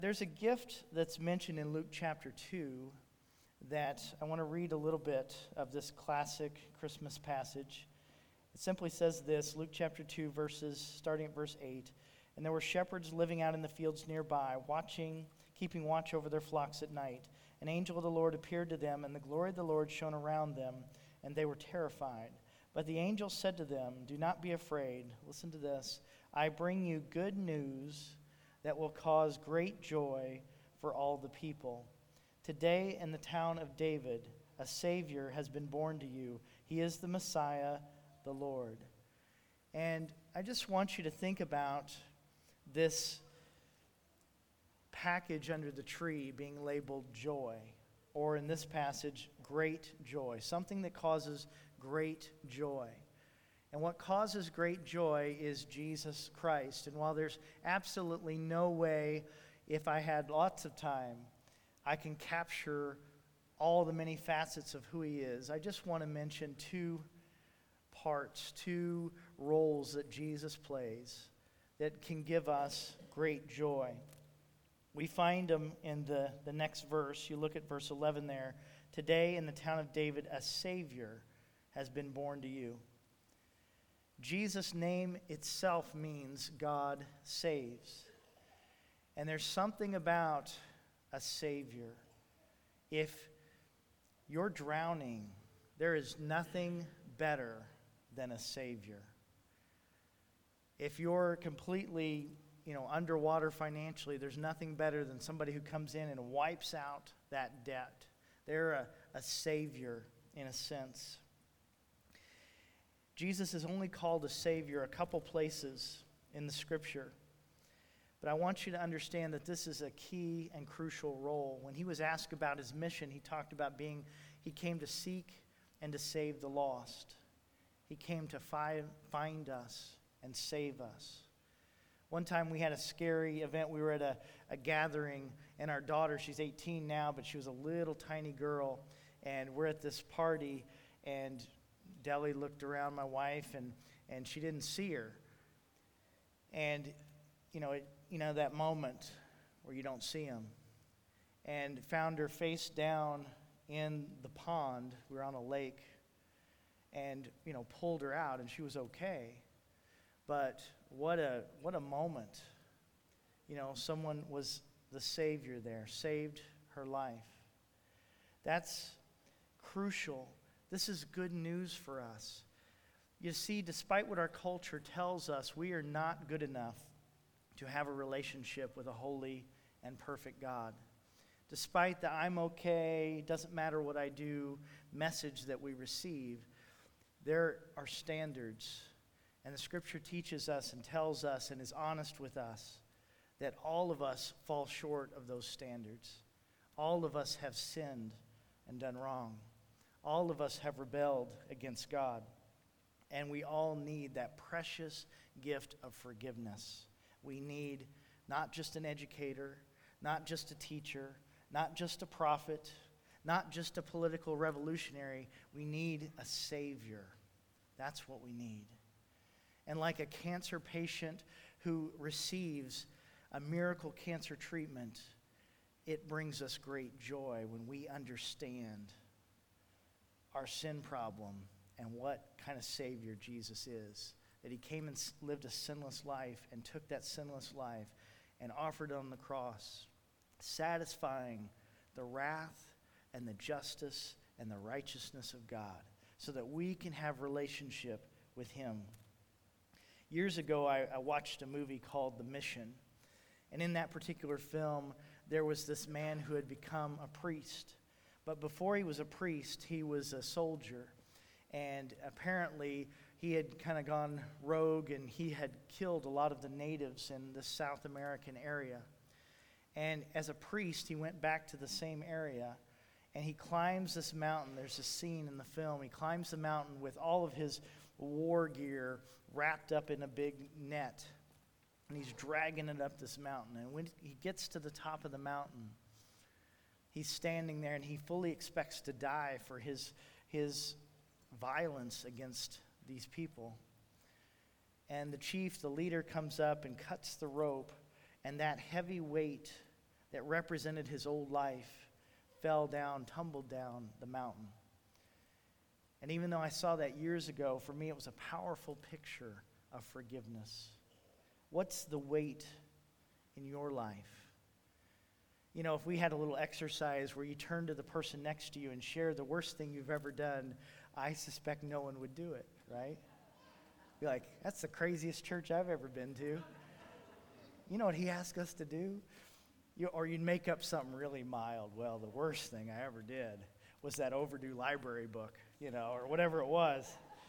There's a gift that's mentioned in Luke chapter 2 that I want to read a little bit of this classic Christmas passage. It simply says this, Luke chapter 2, starting at verse 8. And there were shepherds living out in the fields nearby, keeping watch over their flocks at night. An angel of the Lord appeared to them, and the glory of the Lord shone around them, and they were terrified. But the angel said to them, "Do not be afraid." Listen to this. "I bring you good news that will cause great joy for all the people. Today in the town of David, a Savior has been born to you. He is the Messiah, the Lord." And I just want you to think about this package under the tree being labeled joy, or in this passage, great joy, something that causes great joy. And what causes great joy is Jesus Christ. And while there's absolutely no way, if I had lots of time, I can capture all the many facets of who he is, I just want to mention two roles that Jesus plays that can give us great joy. We find them in the next verse. You look at verse 11 there. Today in the town of David, a Savior has been born to you. Jesus' name itself means God saves. And there's something about a Savior. If you're drowning, there is nothing better than a Savior. If you're completely, underwater financially, there's nothing better than somebody who comes in and wipes out that debt. They're a Savior in a sense. Jesus is only called a Savior a couple places in the Scripture. But I want you to understand that this is a key and crucial role. When he was asked about his mission, he talked about he came to seek and to save the lost. He came to find us and save us. One time we had a scary event. We were at a gathering, and our daughter, she's 18 now, but she was a little tiny girl, and we're at this party, and Deli looked around, my wife, and she didn't see her. And, that moment where you don't see him. And found her face down in the pond. We were on a lake. And, pulled her out, and she was okay. But what a moment. Someone was the Savior there, saved her life. That's crucial. This is good news for us. You see, despite what our culture tells us, we are not good enough to have a relationship with a holy and perfect God. Despite the "I'm okay, doesn't matter what I do" message that we receive, there are standards. And the Scripture teaches us and tells us and is honest with us that all of us fall short of those standards. All of us have sinned and done wrong. All of us have rebelled against God. And we all need that precious gift of forgiveness. We need not just an educator, not just a teacher, not just a prophet, not just a political revolutionary. We need a Savior. That's what we need. And like a cancer patient who receives a miracle cancer treatment, it brings us great joy when we understand our sin problem and what kind of Savior Jesus is. That he came and lived a sinless life and took that sinless life and offered it on the cross, satisfying the wrath and the justice and the righteousness of God so that we can have relationship with him. Years ago, I watched a movie called The Mission. And in that particular film, there was this man who had become a priest. But before he was a priest, he was a soldier. And apparently, he had kind of gone rogue, and he had killed a lot of the natives in the South American area. And as a priest, he went back to the same area, and he climbs this mountain. There's a scene in the film. He climbs the mountain with all of his war gear wrapped up in a big net, and he's dragging it up this mountain. And when he gets to the top of the mountain, he's standing there, and he fully expects to die for his violence against these people. And the chief, the leader, comes up and cuts the rope, and that heavy weight that represented his old life fell down, tumbled down the mountain. And even though I saw that years ago, for me it was a powerful picture of forgiveness. What's the weight in your life? You know, if we had a little exercise where you turn to the person next to you and share the worst thing you've ever done, I suspect no one would do it, right? Be like, that's the craziest church I've ever been to. You know what he asked us to do? Or you'd make up something really mild. Well, the worst thing I ever did was that overdue library book, or whatever it was.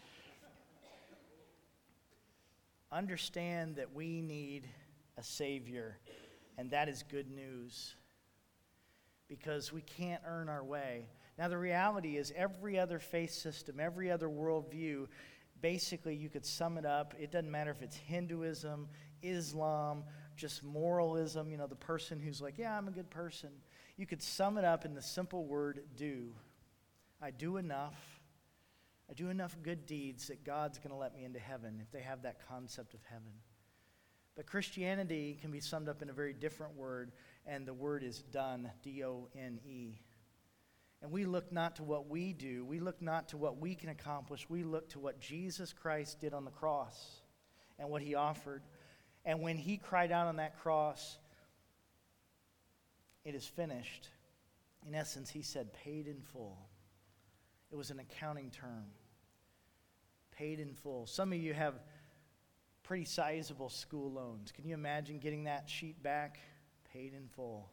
Understand that we need a Savior, and that is good news, because we can't earn our way. Now, the reality is every other faith system, every other worldview, basically you could sum it up. It doesn't matter if it's Hinduism, Islam, just moralism, the person who's like, yeah, I'm a good person. You could sum it up in the simple word do. I do enough. I do enough good deeds that God's going to let me into heaven, if they have that concept of heaven. But Christianity can be summed up in a very different word, and the word is done, D-O-N-E. And we look not to what we do. We look not to what we can accomplish. We look to what Jesus Christ did on the cross and what he offered. And when he cried out on that cross, it is finished. In essence, he said, paid in full. It was an accounting term. Paid in full. Some of you have pretty sizable school loans. Can you imagine getting that sheet back? Paid in full.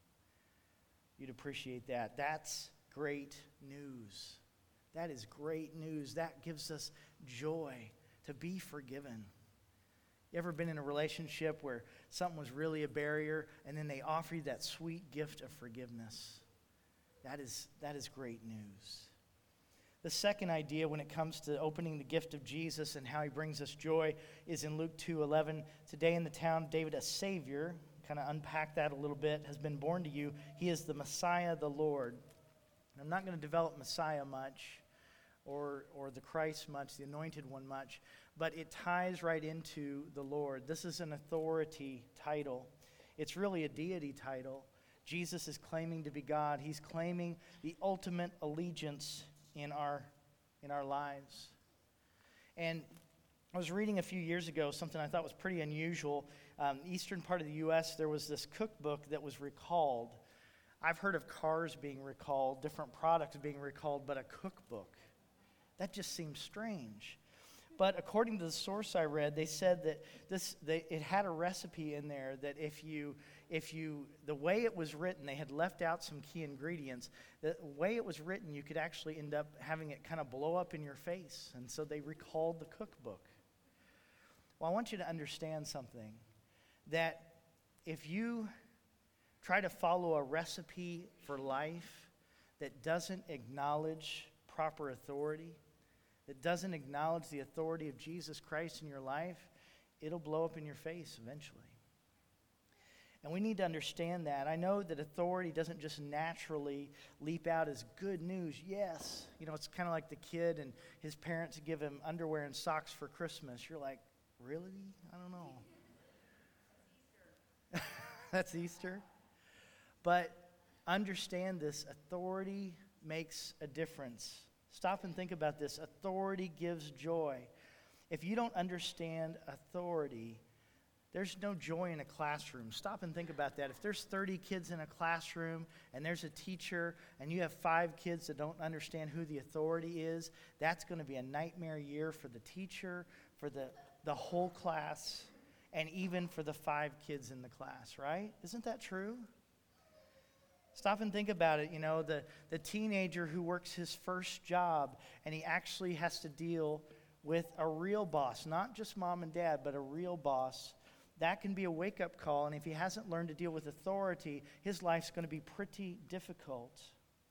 You'd appreciate that. That's great news. That is great news. That gives us joy to be forgiven. You ever been in a relationship where something was really a barrier and then they offer you that sweet gift of forgiveness? That is great news. The second idea when it comes to opening the gift of Jesus and how he brings us joy is in Luke 2:11. Today in the town of David, a Savior, kind of unpack that a little bit, has been born to you. He is the Messiah, the Lord. And I'm not going to develop Messiah much or the Christ much, the Anointed One much, but it ties right into the Lord. This is an authority title. It's really a deity title. Jesus is claiming to be God. He's claiming the ultimate allegiance in our lives. And I was reading a few years ago something I thought was pretty unusual. Eastern part of the U.S., there was this cookbook that was recalled. I've heard of cars being recalled, different products being recalled, but a cookbook. That just seems strange. But according to the source I read, they said that it had a recipe in there that if you, the way it was written, they had left out some key ingredients. The way it was written, you could actually end up having it kind of blow up in your face. And so they recalled the cookbook. Well, I want you to understand something. That if you try to follow a recipe for life that doesn't acknowledge proper authority, that doesn't acknowledge the authority of Jesus Christ in your life, it'll blow up in your face eventually. And we need to understand that. I know that authority doesn't just naturally leap out as good news. Yes, it's kind of like the kid and his parents give him underwear and socks for Christmas. You're like, really? I don't know. That's Easter. But understand this, authority makes a difference. Stop and think about this. Authority gives joy. If you don't understand authority, there's no joy in a classroom. Stop and think about that. If there's 30 kids in a classroom and there's a teacher and you have 5 kids that don't understand who the authority is, that's going to be a nightmare year for the teacher, for the whole class, and even for the 5 kids in the class, right? Isn't that true? Stop and think about it. The teenager who works his first job and he actually has to deal with a real boss, not just mom and dad, but a real boss. That can be a wake-up call, and if he hasn't learned to deal with authority, his life's going to be pretty difficult.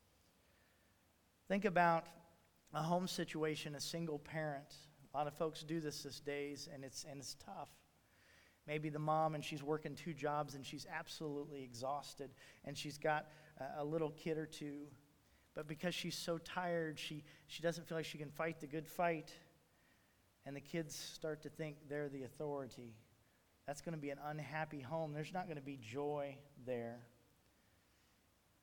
Think about a home situation, a single parent. A lot of folks do this these days, and it's tough. Maybe the mom, and she's working 2 jobs, and she's absolutely exhausted, and she's got a little kid or 2. But because she's so tired, she doesn't feel like she can fight the good fight, and the kids start to think they're the authority. That's going to be an unhappy home. There's not going to be joy there.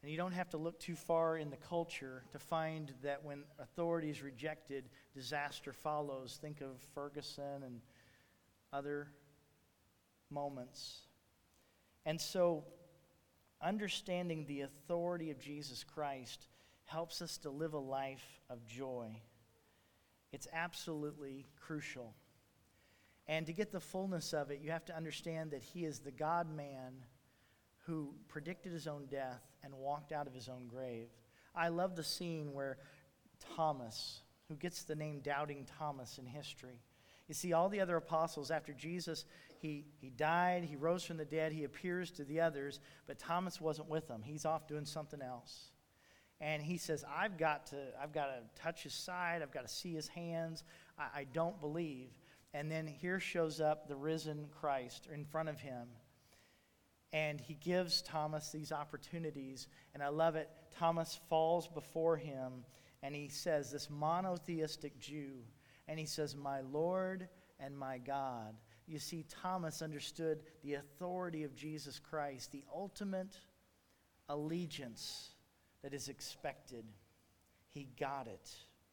And you don't have to look too far in the culture to find that when authority is rejected, disaster follows. Think of Ferguson and other moments. And so, understanding the authority of Jesus Christ helps us to live a life of joy. It's absolutely crucial. And to get the fullness of it, you have to understand that he is the God-man who predicted his own death and walked out of his own grave. I love the scene where Thomas, who gets the name Doubting Thomas in history. You see, all the other apostles, after Jesus, he died, he rose from the dead, he appears to the others, but Thomas wasn't with them. He's off doing something else. And he says, I've got to touch his side, I've got to see his hands, I don't believe. And then here shows up the risen Christ in front of him. And he gives Thomas these opportunities. And I love it. Thomas falls before him. And he says, this monotheistic Jew. And he says, my Lord and my God. You see, Thomas understood the authority of Jesus Christ. The ultimate allegiance that is expected. He got it.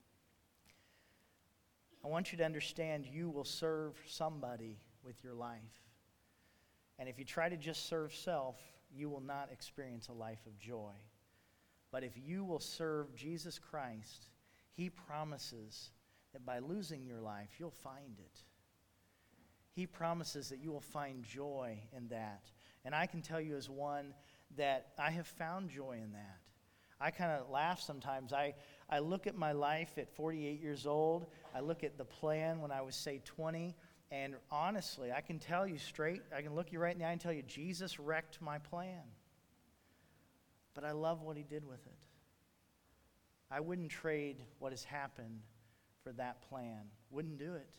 I want you to understand you will serve somebody with your life. And if you try to just serve self, you will not experience a life of joy. But if you will serve Jesus Christ, he promises that by losing your life, you'll find it. He promises that you will find joy in that. And I can tell you as one that I have found joy in that. I kind of laugh sometimes. I look at my life at 48 years old. I look at the plan when I was, say, 20. And honestly, I can tell you straight, I can look you right in the eye and tell you, Jesus wrecked my plan. But I love what he did with it. I wouldn't trade what has happened for that plan. Wouldn't do it.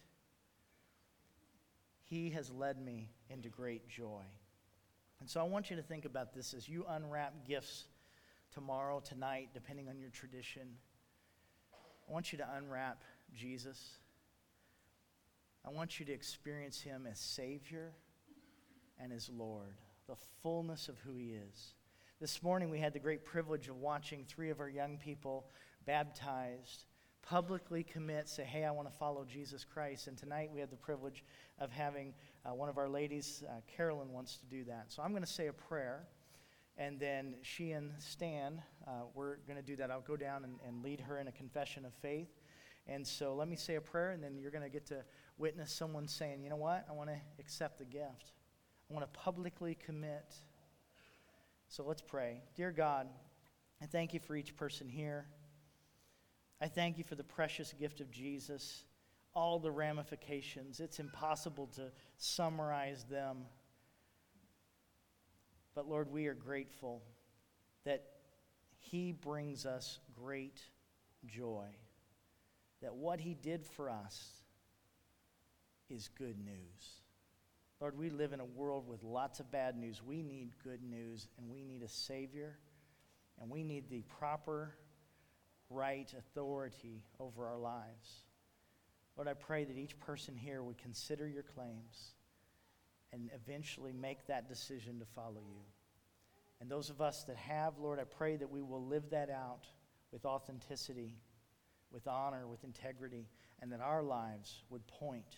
He has led me into great joy. And so I want you to think about this as you unwrap gifts tomorrow, tonight, depending on your tradition. I want you to unwrap Jesus. I want you to experience him as Savior and as Lord, the fullness of who he is. This morning we had the great privilege of watching 3 of our young people baptized, publicly commit, say, hey, I want to follow Jesus Christ. And tonight we had the privilege of having one of our ladies, Carolyn, wants to do that. So I'm going to say a prayer. And then she and Stan, we're going to do that. I'll go down and lead her in a confession of faith. And so let me say a prayer, and then you're going to get to witness someone saying, you know what? I want to accept the gift. I want to publicly commit. So let's pray. Dear God, I thank you for each person here. I thank you for the precious gift of Jesus, all the ramifications. It's impossible to summarize them. But Lord, we are grateful that he brings us great joy, that what he did for us is good news. Lord, we live in a world with lots of bad news. We need good news, and we need a Savior, and we need the proper right authority over our lives. Lord, I pray that each person here would consider your claims and eventually make that decision to follow you. And those of us that have, Lord, I pray that we will live that out with authenticity, with honor, with integrity, and that our lives would point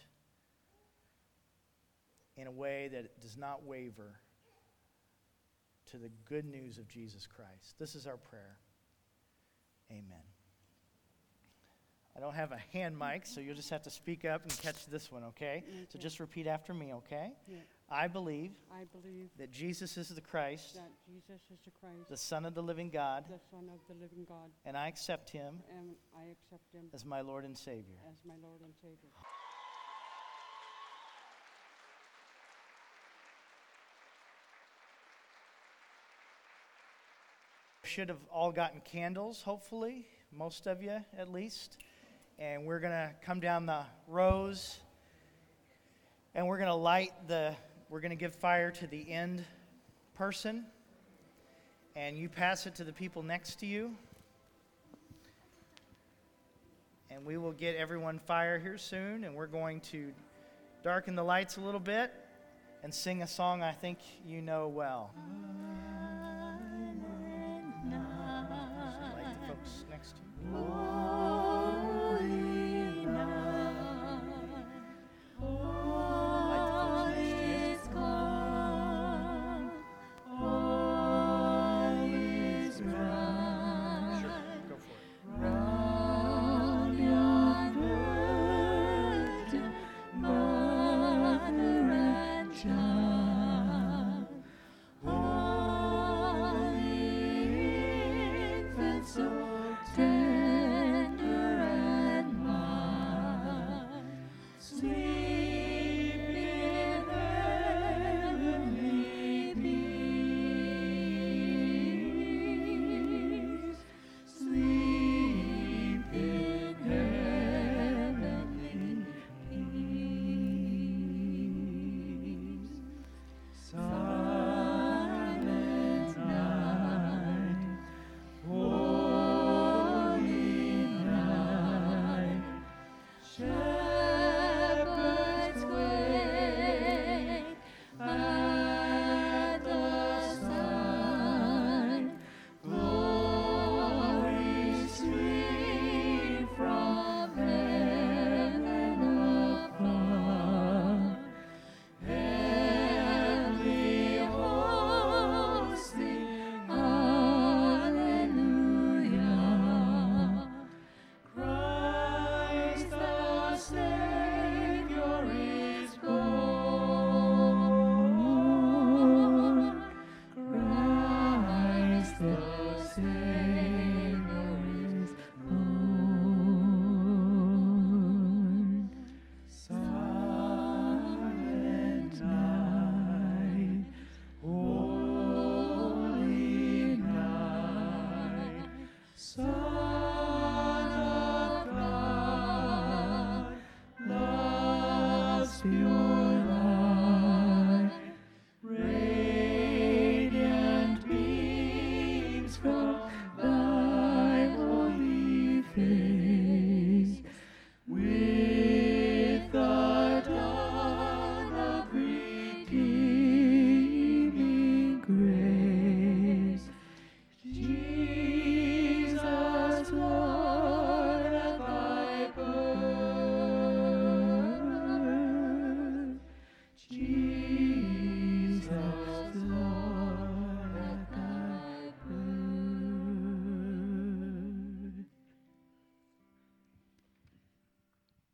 in a way that does not waver to the good news of Jesus Christ. This is our prayer. Amen. I don't have a hand mic, so you'll just have to speak up and catch this one, okay? So just repeat after me, okay? Yeah. I believe that Jesus is the Christ, the Son of the living God, the Son of the living God, and I accept him and I accept him as my Lord and Savior. as my Lord and Savior. Should have all gotten candles, hopefully, most of you at least. And we're going to come down the rows, and we're going to we're going to give fire to the end person, and you pass it to the people next to you. And we will get everyone fire here soon, and we're going to darken the lights a little bit and sing a song I think you know well.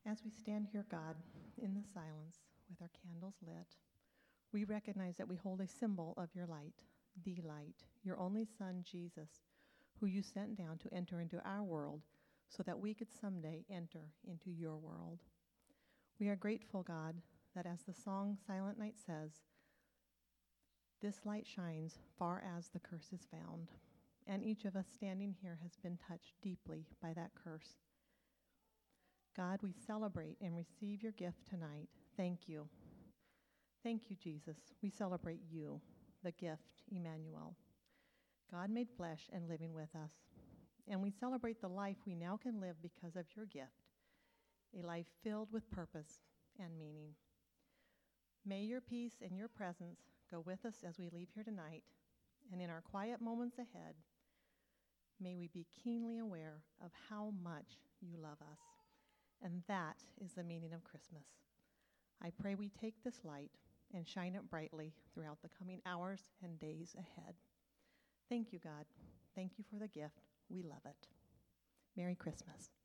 As we stand here, God, in the silence with our candles lit, we recognize that we hold a symbol of your light, the light, your only Son, Jesus, who you sent down to enter into our world so that we could someday enter into your world. We are grateful, God, that as the song Silent Night says, this light shines far as the curse is found, and each of us standing here has been touched deeply by that curse. God, we celebrate and receive your gift tonight. Thank you. Thank you, Jesus. We celebrate you, the gift, Emmanuel, God made flesh and living with us. And we celebrate the life we now can live because of your gift, a life filled with purpose and meaning. May your peace and your presence go with us as we leave here tonight, and in our quiet moments ahead, may we be keenly aware of how much you love us. And that is the meaning of Christmas. I pray we take this light and shine it brightly throughout the coming hours and days ahead. Thank you, God. Thank you for the gift. We love it. Merry Christmas.